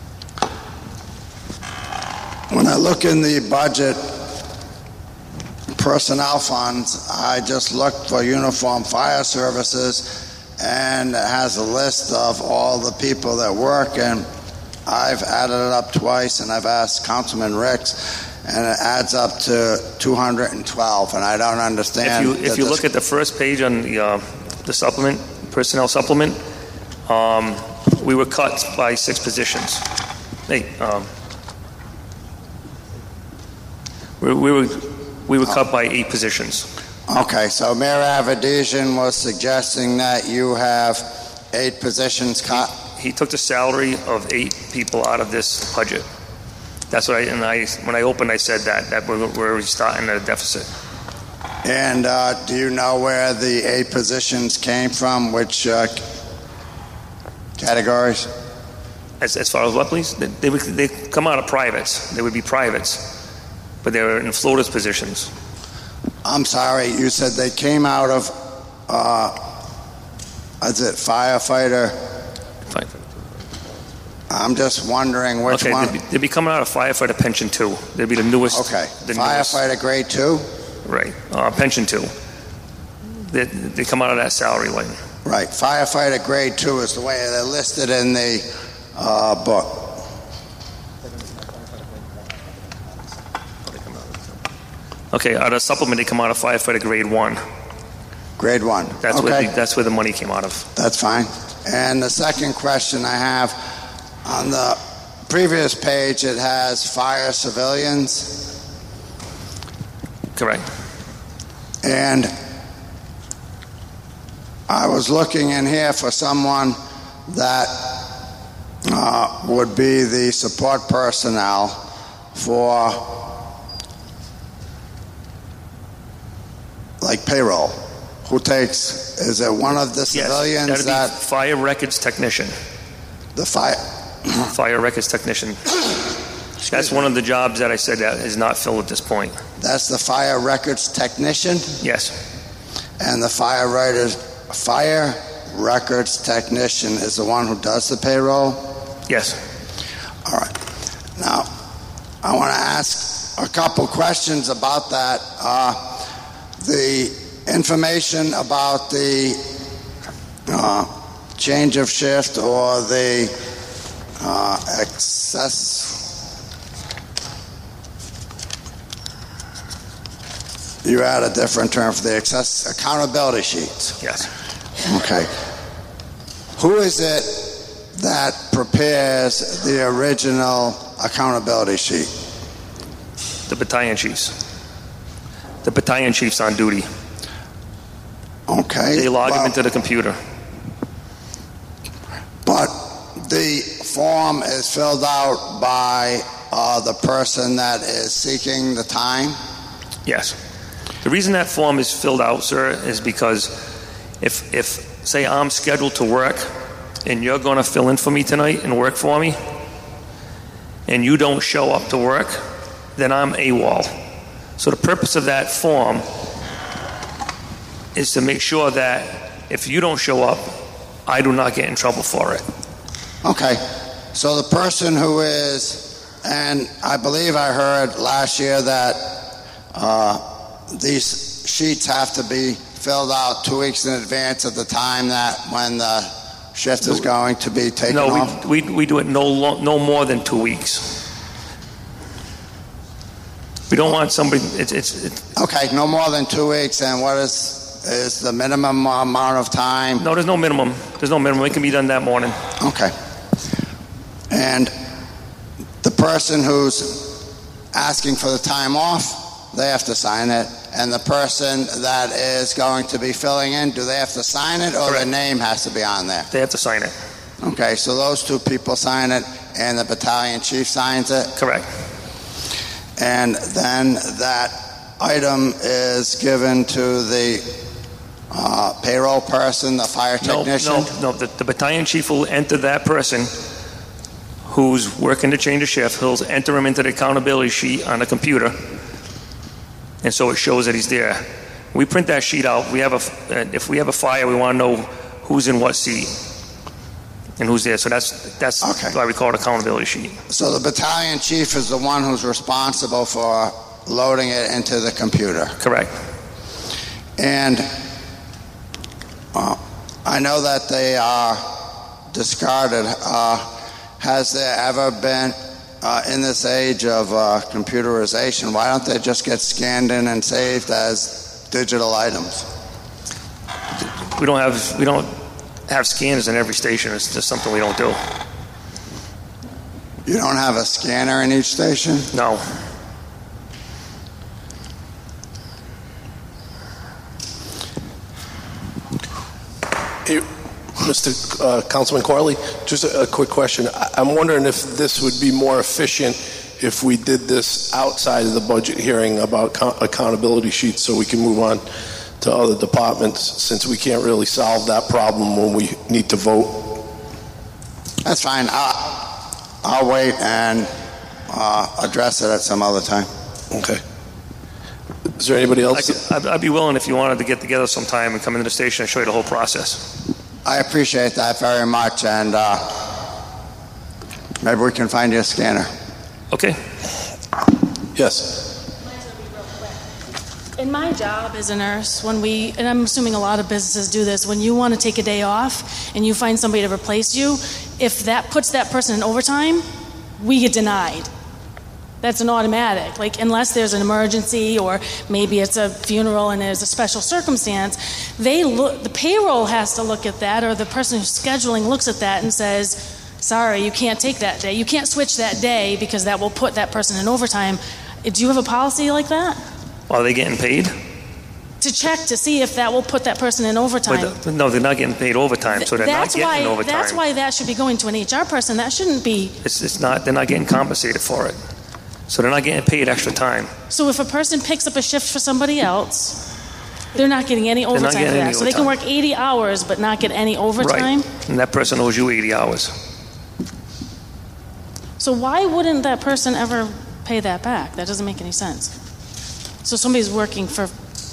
When I look in the budget personnel funds, I just looked for uniform fire services, and it has a list of all the people that work, and I've added it up twice, and I've asked Councilman Ricks, and it adds up to two hundred twelve, and I don't understand. If you if that you this- look at the first page on the uh, the supplement, personnel supplement, Um, we were cut by six positions. Hey, um, we, we were we were cut by eight positions. Okay, so Mayor Avedisian was suggesting that you have eight positions cut. He, he took the salary of eight people out of this budget. That's what I and I when I opened, I said that that we're, we're starting at a deficit. And uh, do you know where the eight positions came from? Which uh, categories? As, as far as what, please? They, they would they come out of privates. They would be privates, but they were in floaters positions. I'm sorry, you said they came out of, uh, is it firefighter? Fine. I'm just wondering which okay, one. They'd be, they'd be coming out of firefighter pension two. They'd be the newest. Okay, the firefighter newest. grade two? Right, uh, pension two. They, they come out of that salary line. Right, firefighter grade two is the way they're listed in the uh, book. Okay, out of supplement, they come out of firefighter grade one. Grade one. That's okay. where the, that's where the money came out of. That's fine. And the second question I have, on the previous page, it has fire civilians. Correct. And I was looking in here for someone that uh, would be the support personnel for like payroll. Who takes, is it one of the civilians yes, that... fire records technician. The fire... fire records technician. That's one of the jobs that I said that is not filled at this point. That's the fire records technician? Yes. And the fire writers, fire records technician is the one who does the payroll? Yes. All right. Now, I want to ask a couple questions about that. Uh, the information about the uh, change of shift or the uh, excess... You had a different term for the excess accountability sheets. Yes. Okay. Who is it that prepares the original accountability sheet? The battalion chiefs. The battalion chiefs on duty. Okay. They log well, them into the computer. But the form is filled out by uh, the person that is seeking the time? Yes. The reason that form is filled out, sir, is because if, if say I'm scheduled to work and you're going to fill in for me tonight and work for me and you don't show up to work, then I'm AWOL. So the purpose of that form is to make sure that if you don't show up, I do not get in trouble for it. Okay. So the person who is, and I believe I heard last year that uh, these sheets have to be filled out two weeks in advance of the time that when the shift is going to be taken no, off? No, we, we, we do it no, lo- no more than two weeks. We don't want somebody, it's, it's, it's... Okay, no more than two weeks, and what is, is the minimum amount of time? No, there's no minimum. There's no minimum. It can be done that morning. Okay. And the person who's asking for the time off, they have to sign it. And the person that is going to be filling in, do they have to sign it, or Correct. their name has to be on there? They have to sign it. Okay, so those two people sign it, and the battalion chief signs it? Correct. And then that item is given to the uh, payroll person, the fire technician? No, no, no. The, the battalion chief will enter that person who's working to change a shift. He'll enter him into the accountability sheet on the computer. And so it shows that he's there. We print that sheet out. We have a, if we have a fire, we want to know who's in what seat and who's there. So that's that's okay. why we call it accountability sheet. So the battalion chief is the one who's responsible for loading it into the computer. Correct. And uh, I know that they are discarded. Uh, has there ever been, uh, in this age of uh, computerization, why don't they just get scanned in and saved as digital items? We don't have, we don't, have scanners in every station. It's just something we don't do. You don't have a scanner in each station? No. Hey, Mister Uh, Councilman Corley, just a, a quick question. I, I'm wondering if this would be more efficient if we did this outside of the budget hearing about co- accountability sheets, so we can move on to other departments, since we can't really solve that problem when we need to vote. That's fine. I'll, I'll wait and uh, address it at some other time. Okay. Is there anybody I else? could, I'd, I'd be willing if you wanted to get together sometime and come into the station and show you the whole process. I appreciate that very much, and uh, maybe we can find you a scanner. Okay. Yes. In my job as a nurse, when we, and I'm assuming a lot of businesses do this, when you want to take a day off and you find somebody to replace you, if that puts that person in overtime, we get denied. That's an automatic. Like, unless there's an emergency or maybe it's a funeral and there's a special circumstance, they look, the payroll has to look at that, or the person who's scheduling looks at that and says, sorry, you can't take that day. You can't switch that day because that will put that person in overtime. Do you have a policy like that? Are they getting paid? To check to see if that will put that person in overtime. But the, no, they're not getting paid overtime, so they're that's not getting why, overtime. That's why that should be going to an H R person. That shouldn't be. It's, it's not. They're not getting compensated for it, so they're not getting paid extra time. So if a person picks up a shift for somebody else, they're not getting any overtime getting for that. any So they can work eighty hours but not get any overtime. Right, and that person owes you eighty hours. So why wouldn't that person ever pay that back? That doesn't make any sense. So somebody's working for.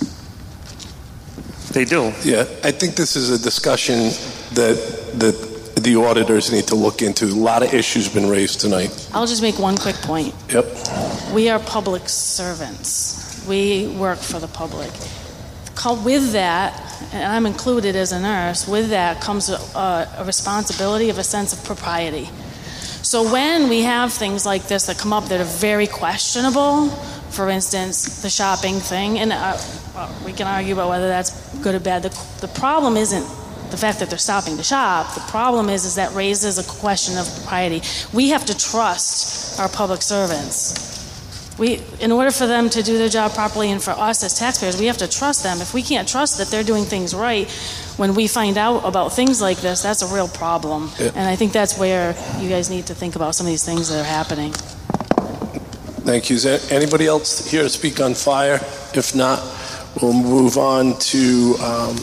They do. Yeah, I think this is a discussion that that the auditors need to look into. A lot of issues been raised tonight. I'll just make one quick point. Yep. We are public servants. We work for the public. With that, and I'm included as a nurse, with that comes a, a responsibility of a sense of propriety. So when we have things like this that come up that are very questionable, for instance, the shopping thing, and uh, well, we can argue about whether that's good or bad. The, the problem isn't the fact that they're stopping to shop. The problem is, is that raises a question of propriety. We have to trust our public servants. We, in order for them to do their job properly, and for us as taxpayers, we have to trust them. If we can't trust that they're doing things right, when we find out about things like this, that's a real problem. Yeah. And I think that's where you guys need to think about some of these things that are happening. Thank you. Is there anybody else here to speak on fire? If not, we'll move on to um,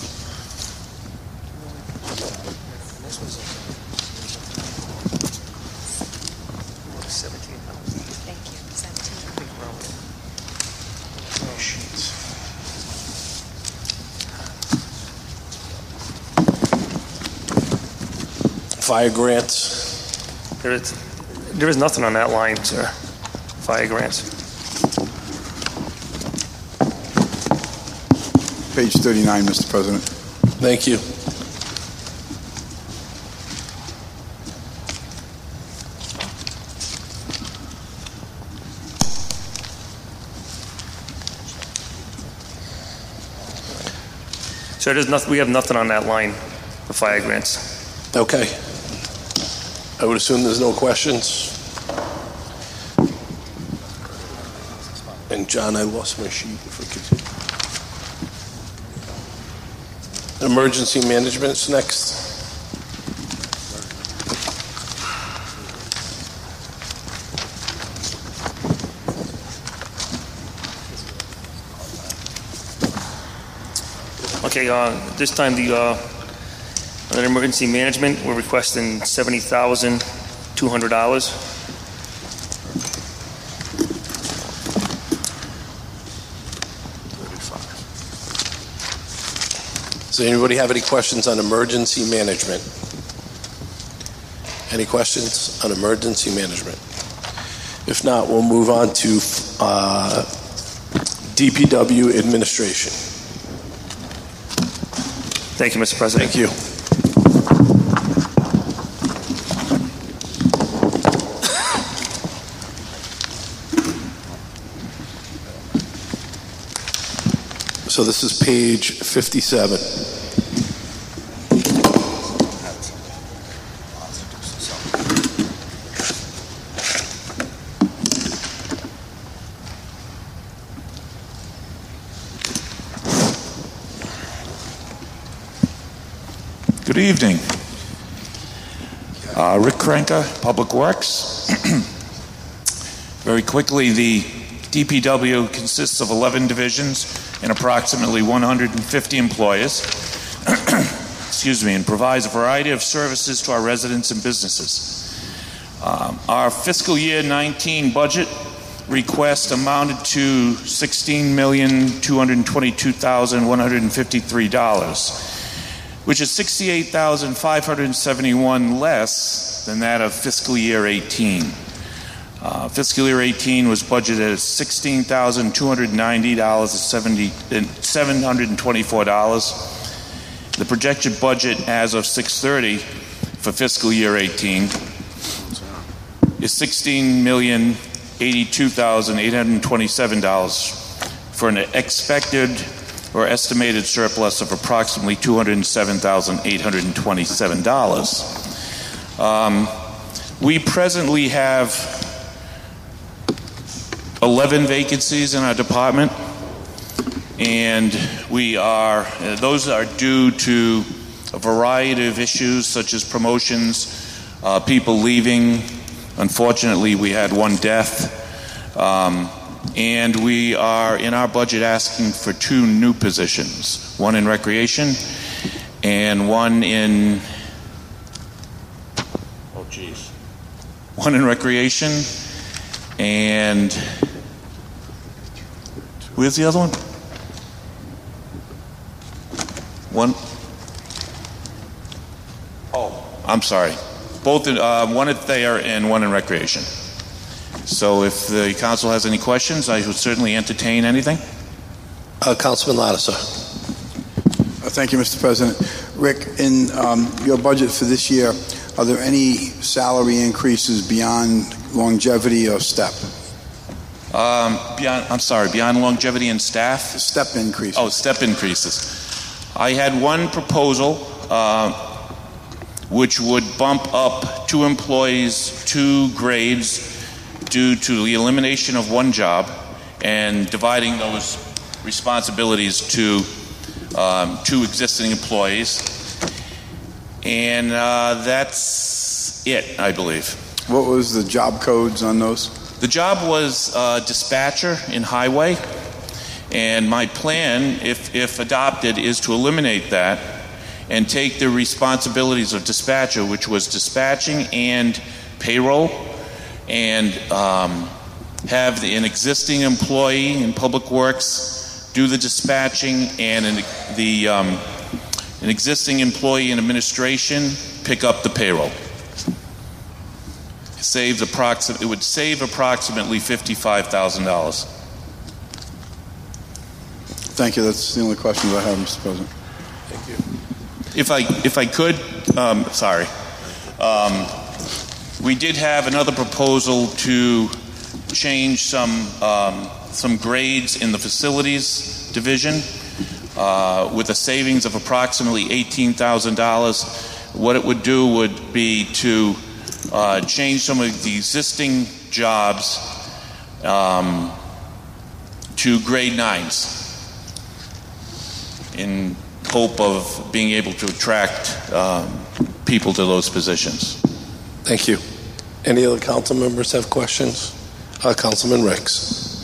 fire grants. There is, there is nothing on that line, sir. Fire grants. Page thirty-nine, Mister President. Thank you. So there's nothing, we have nothing on that line for fire grants. Okay. I would assume there's no questions. And John, I lost my sheet. If we could. Emergency management's next. Okay, uh, this time the uh, under emergency management, we're requesting seventy thousand two hundred dollars. Does anybody have any questions on emergency management? Any questions on emergency management? If not, we'll move on to uh, D P W administration. Thank you, Mister President. Thank you. So this is page fifty-seven. evening. Uh, Rick Krenka, Public Works. Very quickly, the D P W consists of eleven divisions and approximately one hundred fifty employees. Excuse me, and provides a variety of services to our residents and businesses. Um, our fiscal year nineteen budget request amounted to sixteen million two hundred twenty-two thousand one hundred fifty-three dollars, which is sixty-eight thousand five hundred seventy-one dollars less than that of fiscal year eighteen. Uh, fiscal year eighteen was budgeted at sixteen thousand two hundred ninety dollars and seven hundred twenty-four dollars. The projected budget as of six thirty for fiscal year eighteen is sixteen million eighty-two thousand eight hundred twenty-seven dollars for an expected or estimated surplus of approximately two hundred seven thousand eight hundred twenty-seven dollars. Um, we presently have eleven vacancies in our department, and we are uh, those are due to a variety of issues such as promotions, uh, people leaving. Unfortunately, we had one death, um, and we are in our budget asking for two new positions, one in recreation and one in oh geez one in recreation and where's the other one? One oh I'm sorry. Both in, uh, one at Thayer and one in recreation. So if the council has any questions, I would certainly entertain anything. Uh, Councilman Lattiser. Uh, thank you, Mister President. Rick, in um, your budget for this year, are there any salary increases beyond longevity or step? Um, beyond, I'm sorry, beyond longevity and staff? Step increases. Oh, step increases. I had one proposal uh, which would bump up two employees two grades due to the elimination of one job and dividing those responsibilities to um, two existing employees. And uh, that's it, I believe. What was the job codes on those? The job was uh, dispatcher in highway, and my plan, if, if adopted, is to eliminate that and take the responsibilities of dispatcher, which was dispatching and payroll, and um, have the, an existing employee in Public Works do the dispatching, and an, the um, an existing employee in administration pick up the payroll. It saves approxim- it would save approximately fifty-five thousand dollars. Thank you. That's the only questions I have, Mister President. Thank you. If I if I could, um, sorry, um, we did have another proposal to change some um, some grades in the facilities division uh, with a savings of approximately eighteen thousand dollars. What it would do would be to uh, change some of the existing jobs um, to grade nines in hope of being able to attract um, people to those positions. Thank you. Any other council members have questions? Uh, Councilman Ricks.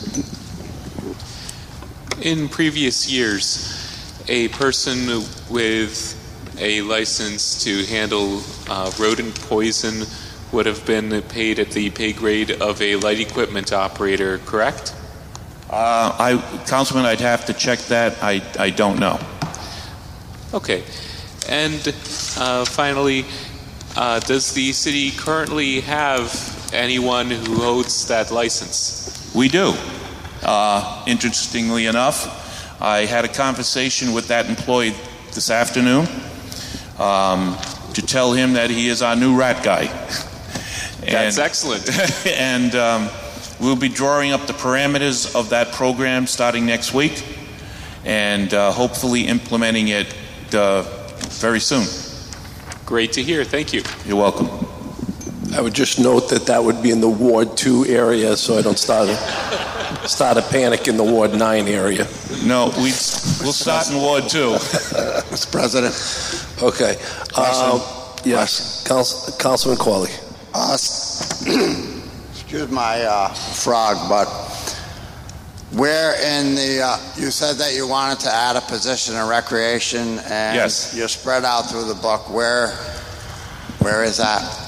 In previous years, a person with a license to handle uh, rodent poison would have been paid at the pay grade of a light equipment operator, correct? Uh, I, Councilman, I'd have to check that. I, I don't know. Okay. And uh, finally, uh, does the city currently have anyone who holds that license? We do. Uh, interestingly enough, I had a conversation with that employee this afternoon um, to tell him that he is our new rat guy. and, That's excellent. and um, we'll be drawing up the parameters of that program starting next week and uh, hopefully implementing it uh, very soon. Great to hear. Thank you. You're welcome. I would just note that that would be in the Ward two area, so I don't start a, start a panic in the Ward nine area. No, we, we'll start in Ward two. Mister President, Okay. Um, yes, Council, Councilman Qualley. Uh, excuse my uh, frog, but where in the, uh, you said that you wanted to add a position in recreation, and Yes. you're spread out through the book. Where, where is that?